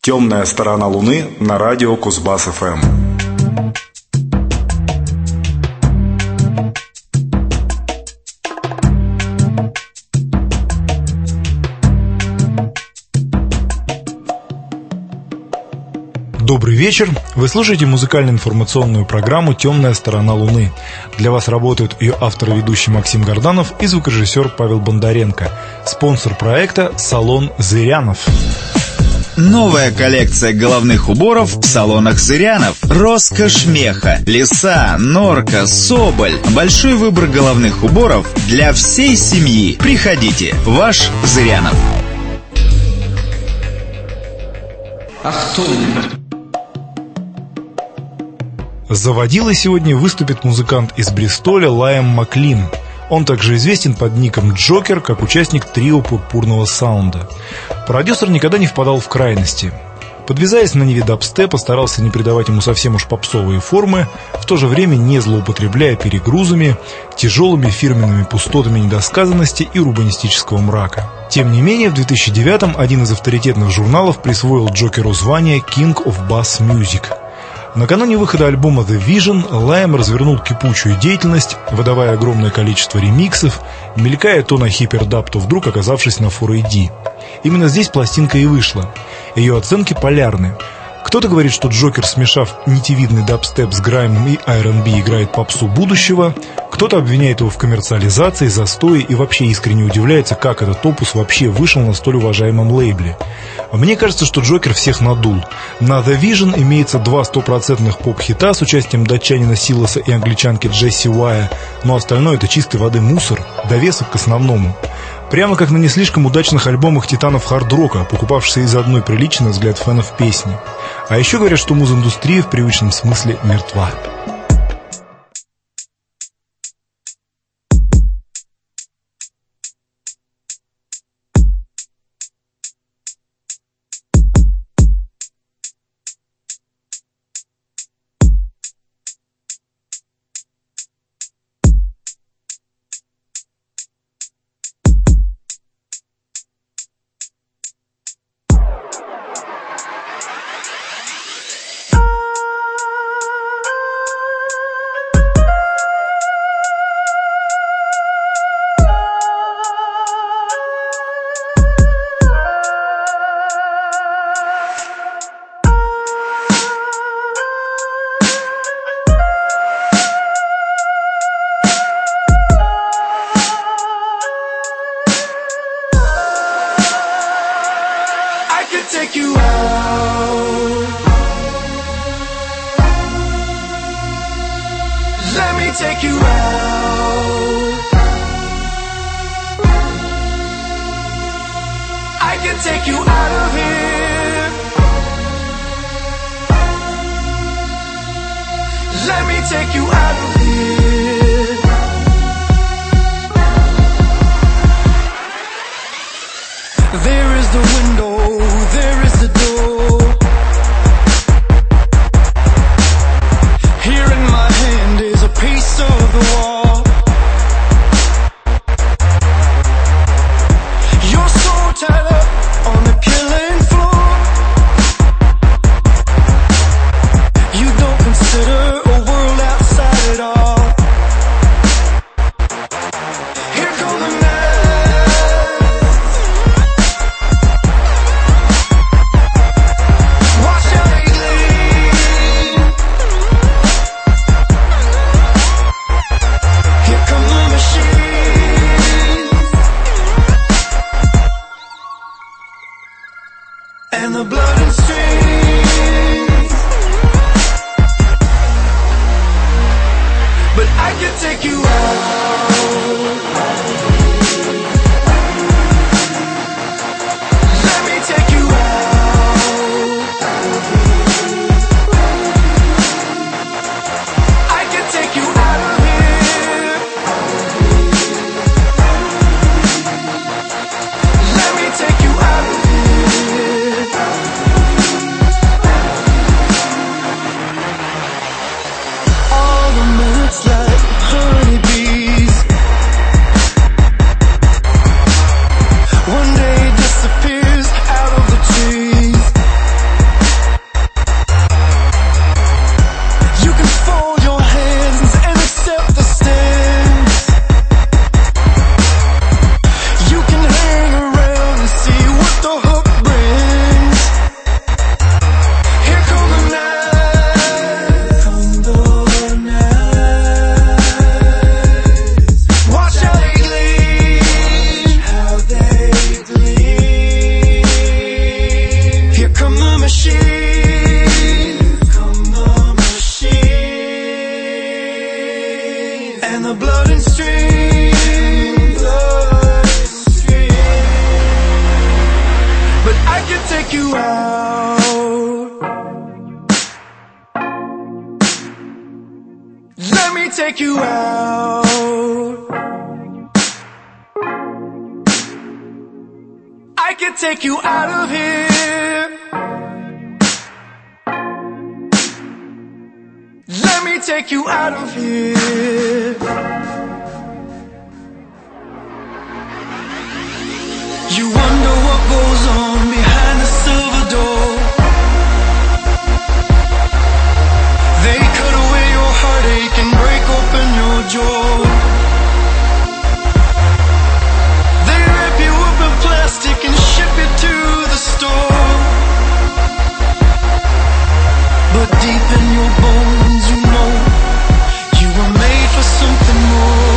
Темная сторона Луны на радио Кузбасс-ФМ. Добрый вечер. Вы слушаете музыкально-информационную программу «Темная сторона Луны». Для вас работают ее автор и ведущий Максим Горданов и звукорежиссер Павел Бондаренко. Спонсор проекта – салон «Зырянов». Новая коллекция головных уборов в салонах «Зырянов». Роскошь меха, лиса, норка, соболь. Большой выбор головных уборов для всей семьи. Приходите, ваш «Зырянов». Заводилой сегодня выступит музыкант из Бристоля Лайам Маклин. Он также известен под ником Джокер, как участник трио пурпурного саунда. Продюсер никогда не впадал в крайности. Подвязаясь на ниве дабстепа, старался не придавать ему совсем уж попсовые формы, в то же время не злоупотребляя перегрузами, тяжелыми фирменными пустотами недосказанности и урбанистического мрака. Тем не менее, в 2009-м один из авторитетных журналов присвоил Джокеру звание King of Bass Music. Накануне выхода альбома The Vision Лайм развернул кипучую деятельность, выдавая огромное количество ремиксов, мелькая то на хипердаб, то вдруг оказавшись на 4AD. Именно здесь пластинка и вышла. Ее оценки полярны. Кто-то говорит, что Джокер, смешав нитевидный дабстеп с граймом и R&B, играет попсу будущего. Кто-то обвиняет его в коммерциализации, застое и вообще искренне удивляется, как этот опус вообще вышел на столь уважаемом лейбле. Мне кажется, что Джокер всех надул. На The Vision имеется 2 стопроцентных поп-хита с участием датчанина Силоса и англичанки Джесси Уайя, но остальное это чистой воды мусор, довесок к основному. Прямо как на не слишком удачных альбомах титанов хард-рока, покупавшихся из-за одной приличной, на взгляд фенов, песни. А еще говорят, что муз-индустрия в привычном смысле мертва. Take you out. Let me take you out. I can take you out of here. Let me take you out of here. There is the window. There is the door. Here in my hand is a piece of the wall. You're so tied up on the killing floor. You don't consider a world outside at all. Here go the and the blood and streams. But I can take you out. Let me take you out. I can take you out of here. Let me take you out of here. All the minutes like honeybees. machine. And the blood and stream. But I can take you out. Let me take you out. I can take you out of here. Let me take you out of here. You wonder what goes on behind the silver door. They cut away your heartache and break open your jaw. They wrap you up in plastic and ship it to the store. But deep in your bones you know you were made for something more.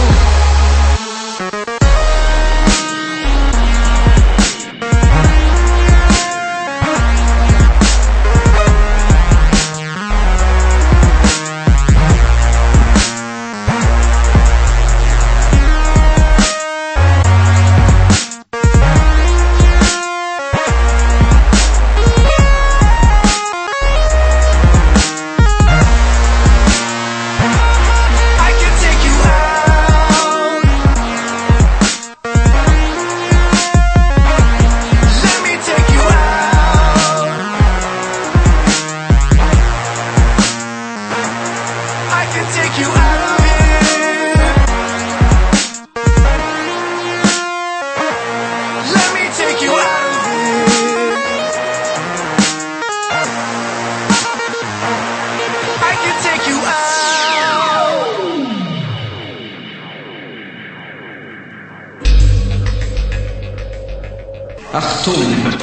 Achtung!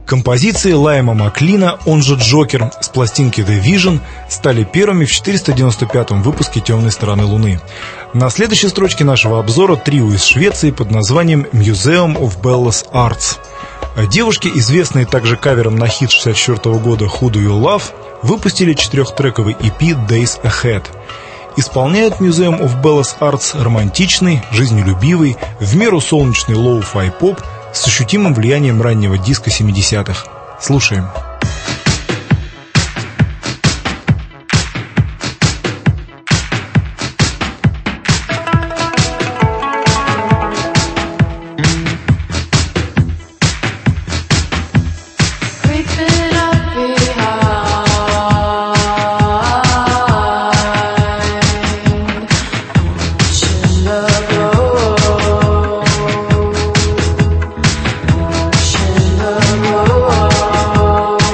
Композиции Лайма Маклина, он же Джокер, с пластинки The Vision стали первыми в 495-м выпуске «Темной стороны Луны». На следующей строчке нашего обзора трио из Швеции под названием Museum of Bellas Arts. Девушки, известные также кавером на хит 1964 года Who Do You Love, выпустили 4-трековый EP Days Ahead. Исполняет Museum of Bellas Arts романтичный, жизнелюбивый, в меру солнечный лоу-фай поп с ощутимым влиянием раннего диска 70-х. Слушаем. Oh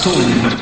Achtung!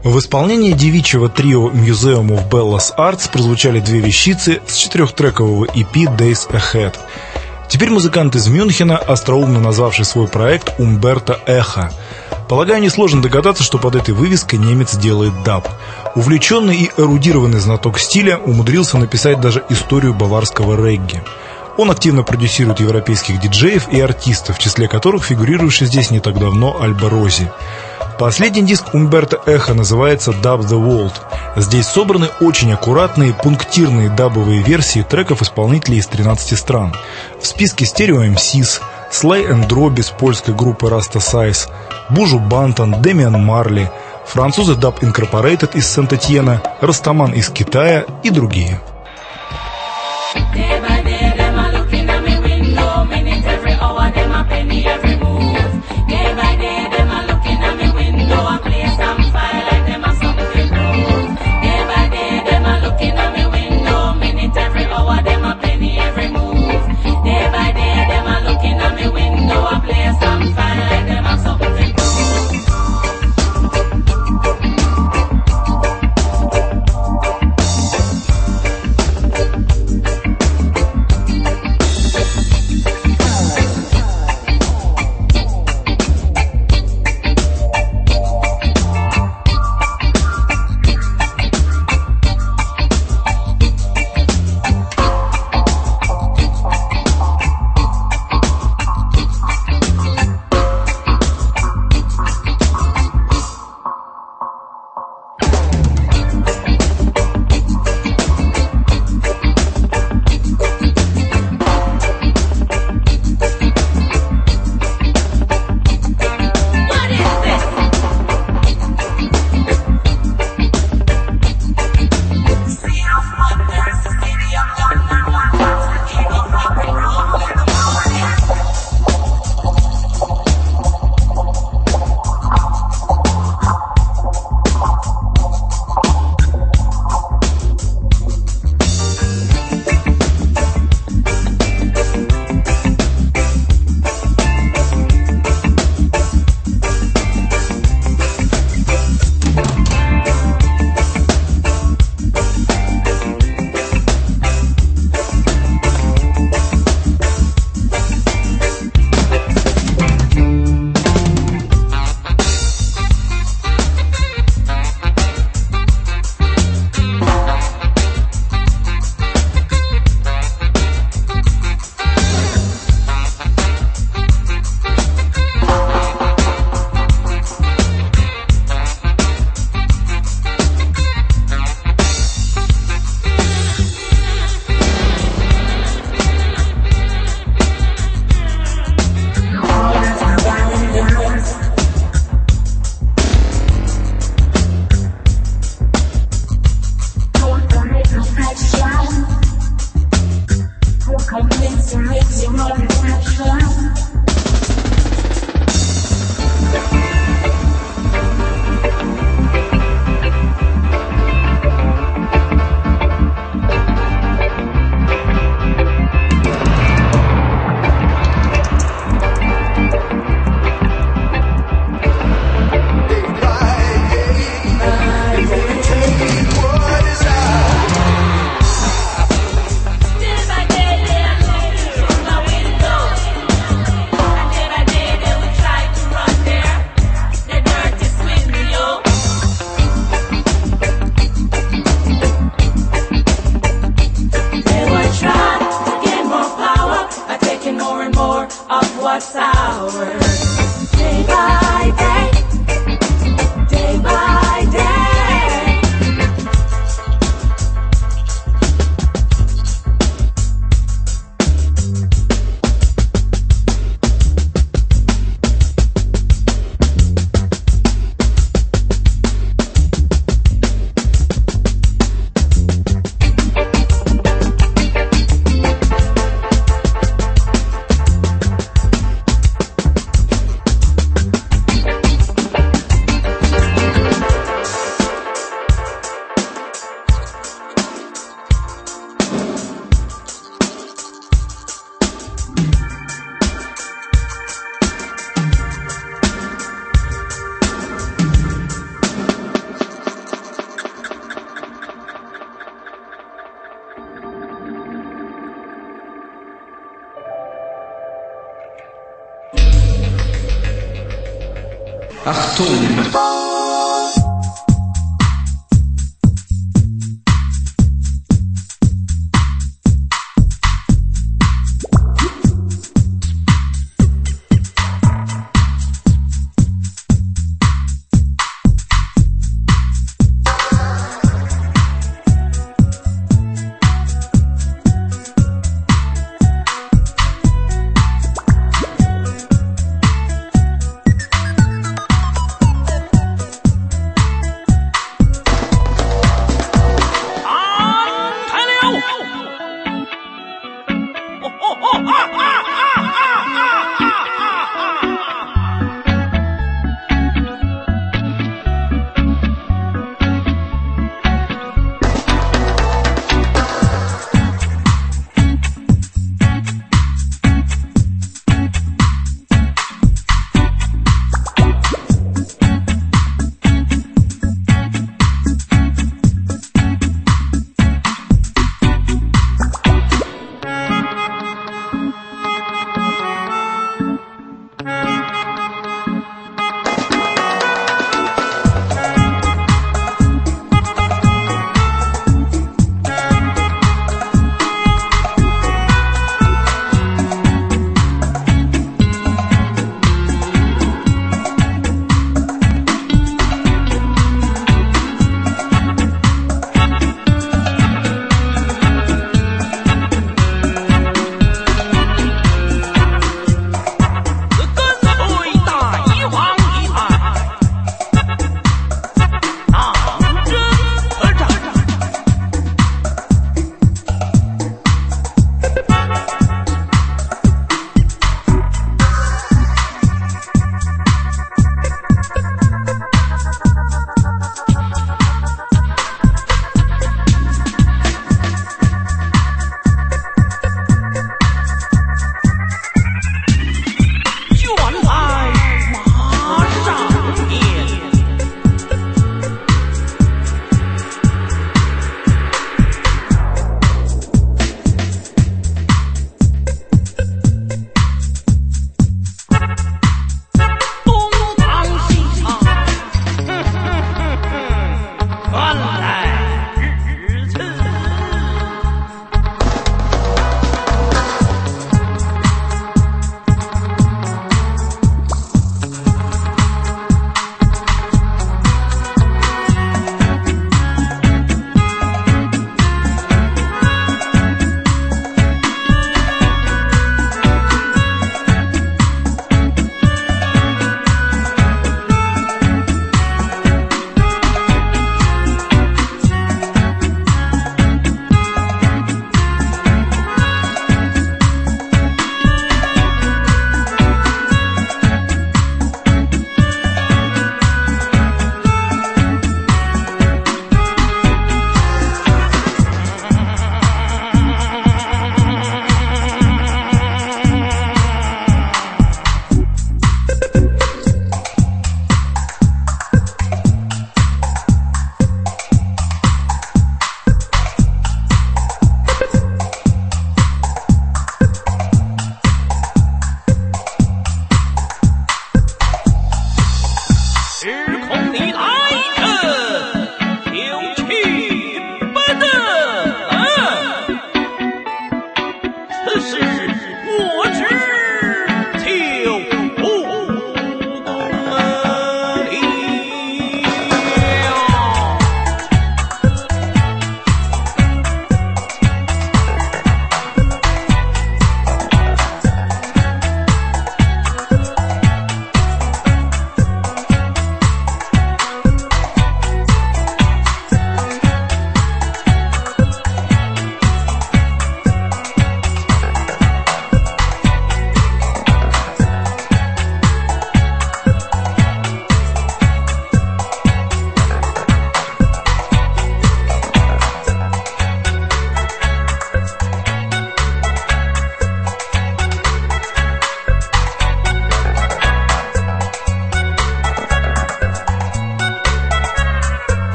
В исполнении девичьего трио Museum of Bella's Arts прозвучали две вещицы с 4-трекового EP Days Ahead. Теперь музыкант из Мюнхена, остроумно назвавший свой проект Умберто Эхо. Полагаю, несложно догадаться, что под этой вывеской немец делает даб. Увлеченный и эрудированный знаток стиля умудрился написать даже историю баварского регги. Он активно продюсирует европейских диджеев и артистов, в числе которых фигурировавший здесь не так давно Альбо Рози. Последний диск Умберто Эхо называется Dub the World. Здесь собраны очень аккуратные, пунктирные дабовые версии треков исполнителей из 13 стран. В списке Stereo MCs, Sly and Robbie с польской группы Rasta Size, Бужу Бантон, Демиан Марли, французы Dub Incorporated из Сент-Этьена, Растаман из Китая и другие. Achtung!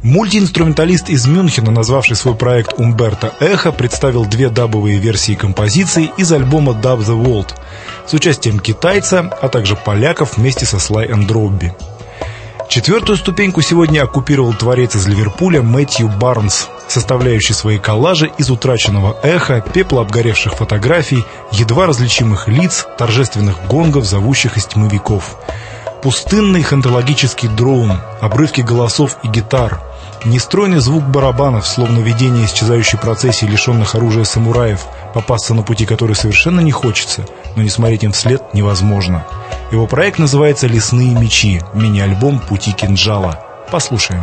Мультиинструменталист из Мюнхена, назвавший свой проект «Умберто Эхо», представил 2 дабовые версии композиций из альбома «Dub the World» с участием китайца, а также поляков вместе со Sly and Robbie. 4-ю ступеньку сегодня оккупировал творец из Ливерпуля Мэтью Барнс, составляющий свои коллажи из утраченного эха, пепла обгоревших фотографий, едва различимых лиц, торжественных гонгов, зовущих из тьмы веков. Пустынный хондрологический дроун, обрывки голосов и гитар, нестройный звук барабанов, словно видение исчезающей процессии лишенных оружия самураев, попасться на пути которой совершенно не хочется, но не смотреть им вслед невозможно. Его проект называется «Лесные мечи», мини-альбом «Пути кинжала». Послушаем.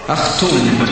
Achtung!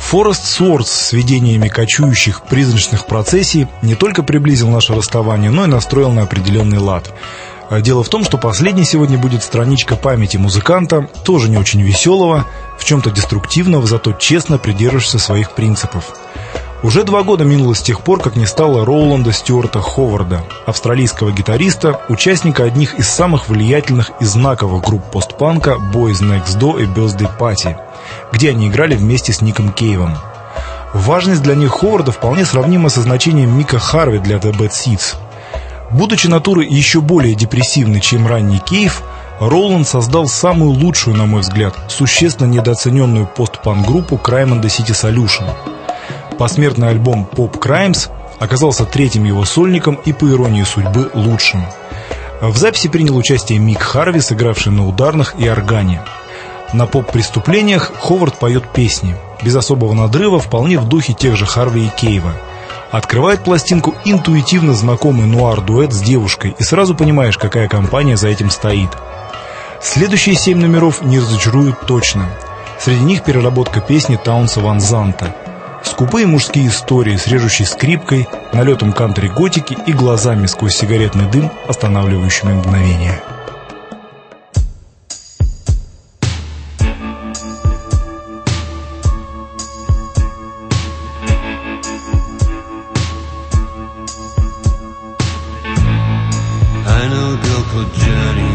Forest Swords с видениями кочующих призрачных процессий не только приблизил наше расставание, но и настроил на определенный лад. Дело в том, что последней сегодня будет страничка памяти музыканта, тоже не очень веселого, в чем-то деструктивного, зато честно придерживаешься своих принципов. Уже 2 года минуло с тех пор, как не стало Роуланда Стюарта Ховарда, австралийского гитариста, участника одних из самых влиятельных и знаковых групп постпанка Boys Next Door и Birthday Party, где они играли вместе с Ником Кейвом. Важность для них Ховарда вполне сравнима со значением Мика Харви для The Bad Seeds. Будучи натурой еще более депрессивной, чем ранний Кейв, Роланд создал самую лучшую, на мой взгляд, существенно недооцененную постпанк-группу Crime and the City Solution. Посмертный альбом Pop Crimes оказался 3-м его сольником и, по иронии судьбы, лучшим. В записи принял участие Мик Харви, сыгравший на ударных и органе. На поп-преступлениях Ховард поет песни, без особого надрыва, вполне в духе тех же Харви и Кейва. Открывает пластинку интуитивно знакомый нуар-дуэт с девушкой, и сразу понимаешь, какая компания за этим стоит. Следующие 7 номеров не разочаруют точно. Среди них переработка песни Таунса Ван Занта. Скупые мужские истории с режущей скрипкой, налетом кантри-готики и глазами сквозь сигаретный дым, останавливающими мгновение. I know a girl called Johnny.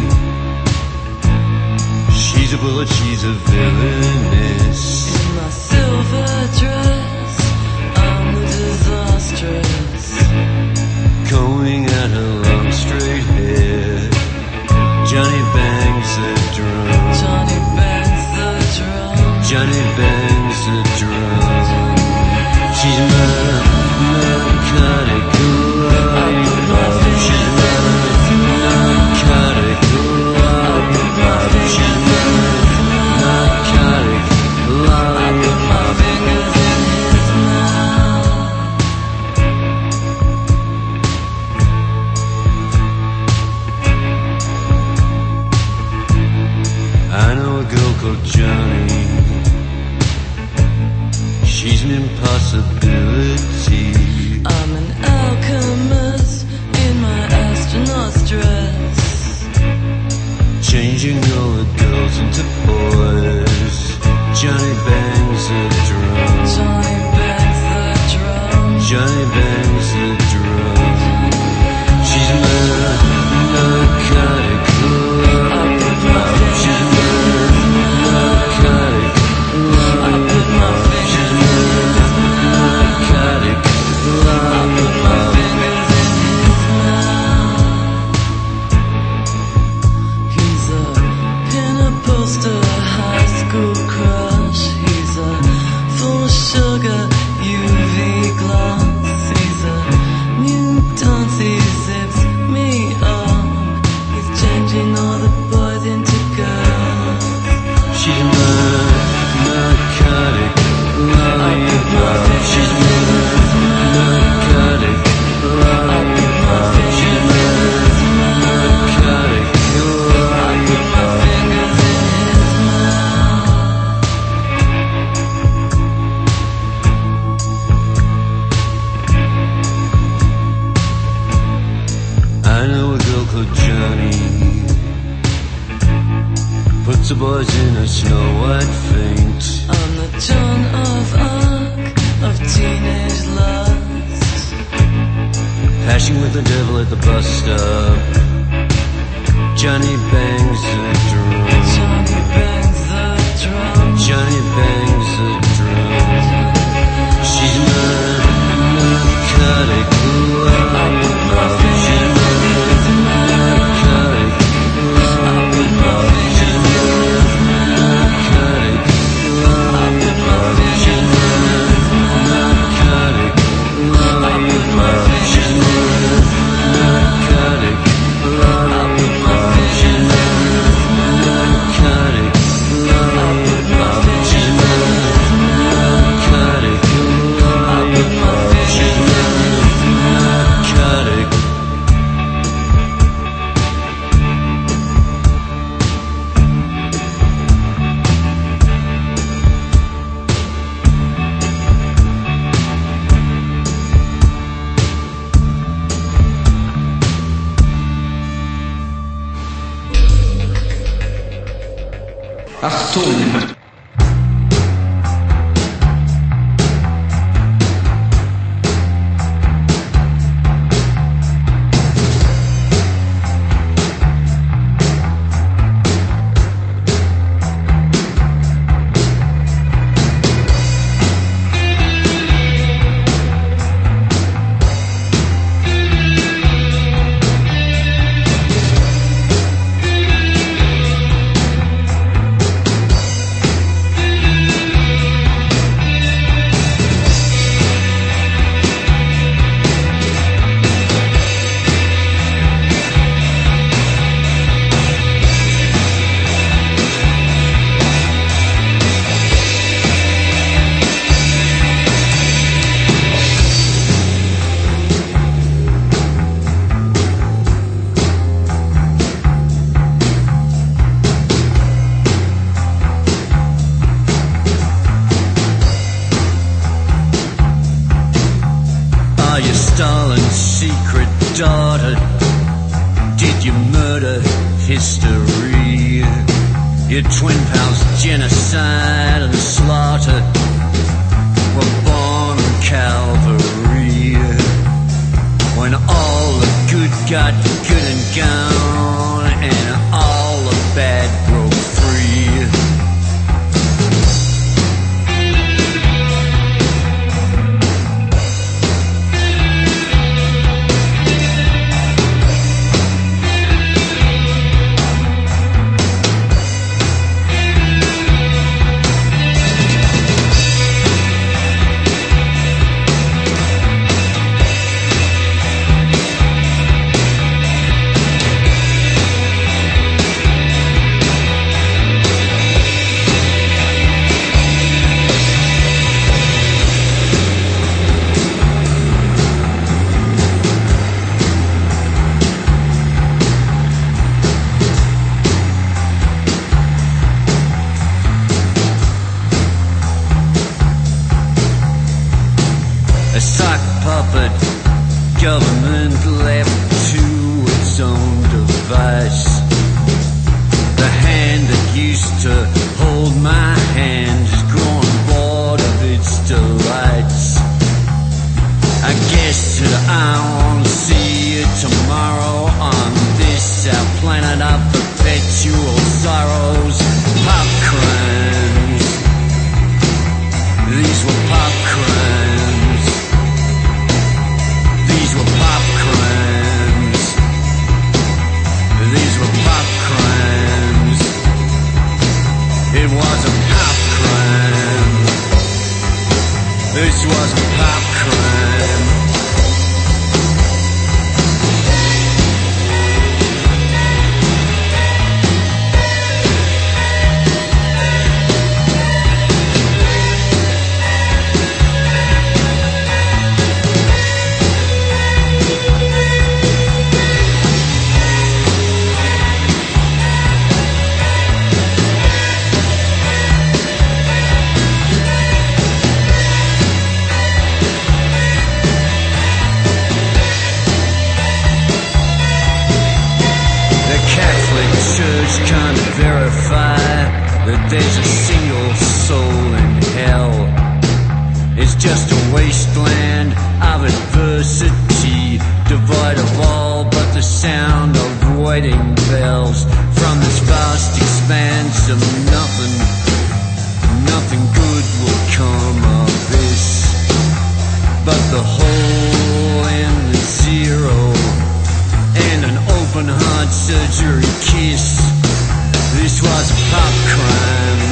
She's a bullet, she's a villainess. In my silver dress, I'm the disastrous. Combing out her long straight hair. Johnny bangs the drum. Johnny bangs the drum. Johnny bangs the drum. She's my narcotic love. She's my narcotic love. She's my narcotic love. I put my fingers in his mouth. I know a girl called Johnny. She's an impossibility. I'm an alchemist in my astronaut's dress. Changing all the girls into boys. Johnny bangs the drum. Johnny bangs the drum. Johnny bangs the drum. She's my narcotic love. She's my narcotic love. I put my fingers in his Narcotic love. I put my fingers in his mouth. He's a pin-up poster, high school crush. He's a full of sugar, UV gloss. He's a mutant, he zips me up. He's changing all the boys into girls. She's my narcotic love. She's my narcotic love. She's my narcotic I put my love. fingers in his mouth. I know a girl called Johnny. Puts the boys in a snow white faint. I'm the Joan of Arc of teenage lust. Hashing with the devil at the bus stop. Johnny bangs the drum. Johnny bangs the drum. Johnny bangs the drum. She's my narcotic love. I put my fingers in his mouth. Narcotic I put my fingers in his mouth. narcotic I put my fingers in his mouth. narcotic love. I put my fingers in his mouth. Narcotic love. I put my fingers in his mouth. Achtung! Stalin's secret daughter? Did you murder history? Your twin pals, genocide and slaughter, were born on Calvary. When all the good got good and gone, and all the bad broke free. A sock puppet government left to its own device. The hand that used to hold my hand has grown bored of its delights. I guess that I won't see you tomorrow on this our planet of perpetual sorrows. Pop crimes. These were pop crimes. These were pop crimes. These were pop crimes. It was a pop crime. This was a pop crime. Can't verify that there's a single soul in hell. It's just a wasteland of adversity, devoid of all but the sound of waiting bells. From this vast expanse of nothing, nothing good will come of this, but the hole in the zero and an open heart surgery kiss. This was a pop crime.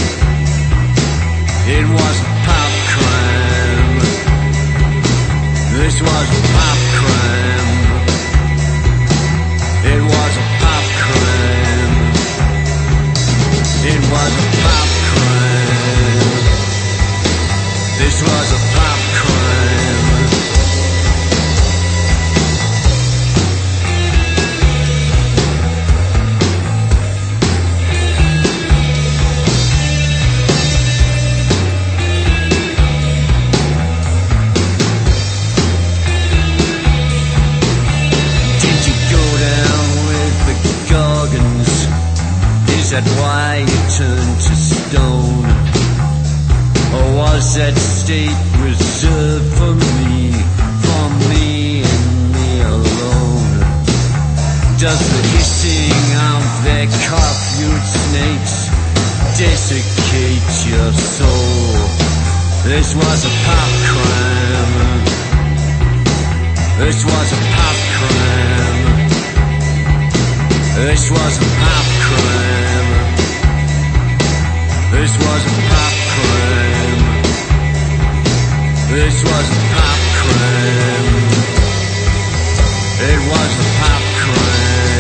It was a pop crime. This was a pop crime. It was a pop crime. It was a pop crime. This was a pop crime. Is that why you turned at stake reserved for me and me alone. Does the hissing of their curfewed snakes desiccate your soul? This was a pop crime. This was a pop crime. This was a pop crime. This was a pop crime. This was a pop crime. It was a pop crime.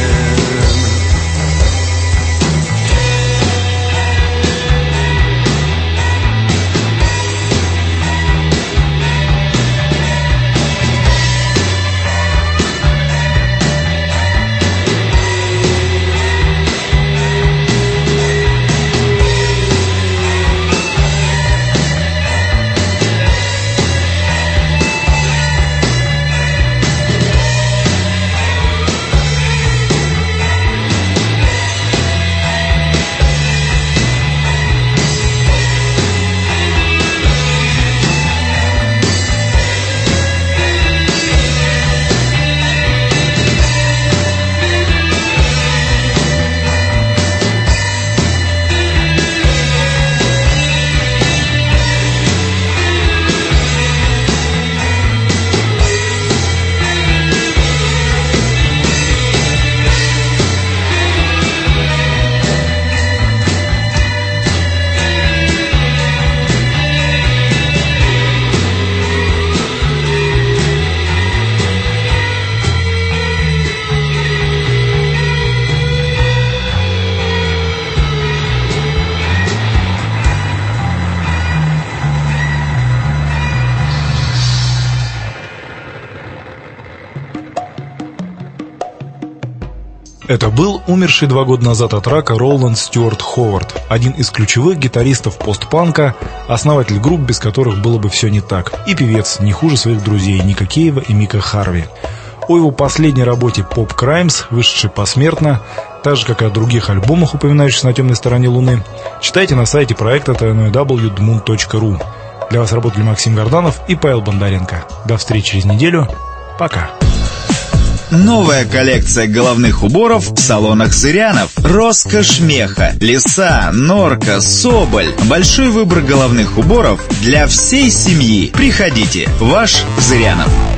Это был умерший 2 года назад от рака Роланд Стюарт Ховард, один из ключевых гитаристов постпанка, основатель групп, без которых было бы все не так, и певец не хуже своих друзей Ника Кейва и Мика Харви. О его последней работе «Pop Crimes», вышедшей посмертно, так же, как и о других альбомах, упоминающихся на темной стороне Луны, читайте на сайте проекта www.dmoon.ru. Для вас работали Максим Горданов и Павел Бондаренко. До встречи через неделю. Пока. Новая коллекция головных уборов в салонах Зырянов. Роскошь меха, лиса, норка, соболь. Большой выбор головных уборов для всей семьи. Приходите, ваш Зырянов.